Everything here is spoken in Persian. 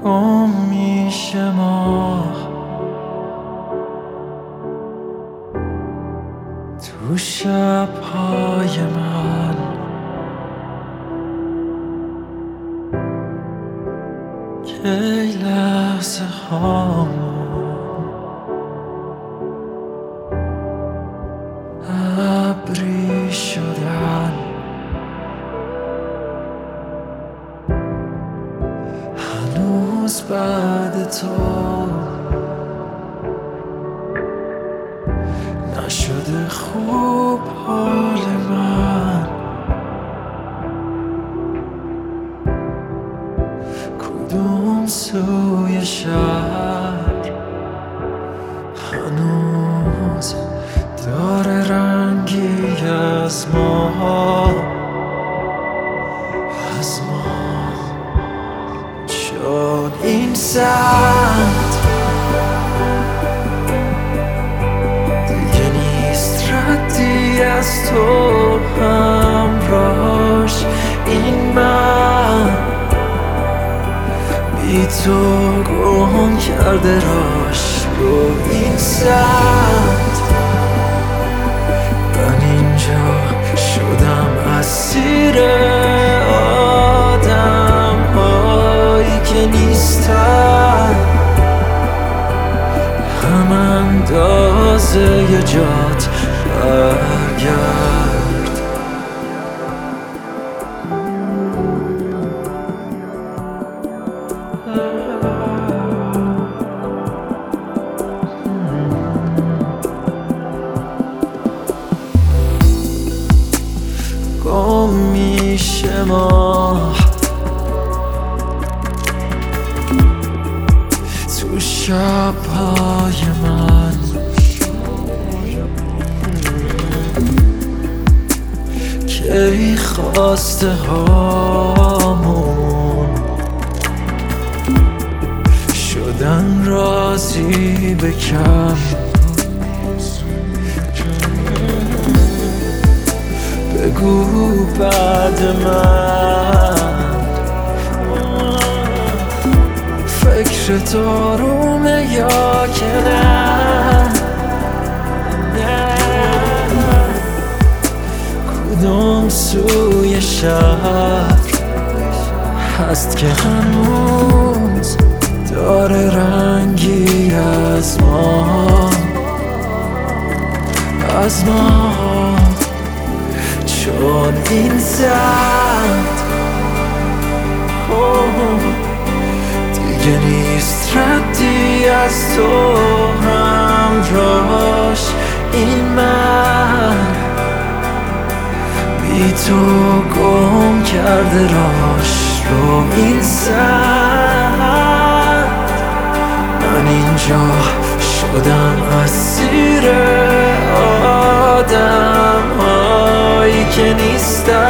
گم میشه ماه تو شب‌های من، کی لحظه هامون ابری شدن، هنوز بعد تو نشده خوب حال من. کدوم سوی شهر هنوز داره رنگی از ما، چون این سمت دیگه نیست ردی از تو همراهش. این من بی تو گم کرده راش رو این سمت. من اینجا شدم اسیر آدم هایی که نیستن، هم اندازه ی جات برگرد. گم میشه ماه تو شب‌های من، کی خواسته هامون شدن راضی به کم. بگو بعد من فکر دارومه یا که نه؟ کدوم سوی شهر هست که هنوز داره رنگی از ما، چون این سمت دیگه نیست ردی از تو همراهش. این من بی تو گم کرده راش رو این سمت. من اینجا شدم اسیر آدم هایی که نیستن،